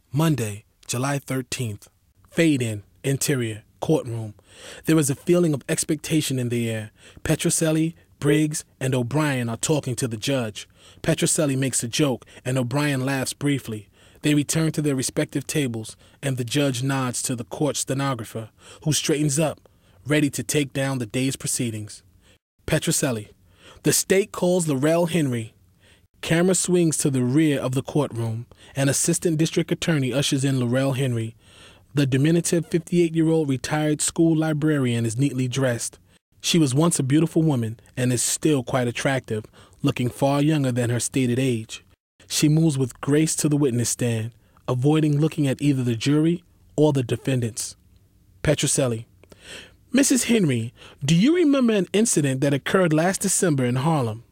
Monday, July 13th. Fade in, interior, courtroom. There is a feeling of expectation in the air. Petrocelli, Briggs, and O'Brien are talking to the judge. Petrocelli makes a joke, and O'Brien laughs briefly. They return to their respective tables, and the judge nods to the court stenographer, who straightens up, ready to take down the day's proceedings. Petrocelli. The state calls Laurel Henry. Camera swings to the rear of the courtroom. An assistant district attorney ushers in Laurel Henry. The diminutive 58-year-old retired school librarian is neatly dressed. She was once a beautiful woman and is still quite attractive, looking far younger than her stated age. She moves with grace to the witness stand, avoiding looking at either the jury or the defendants. Petrocelli. Mrs. Henry, do you remember an incident that occurred last December in Harlem?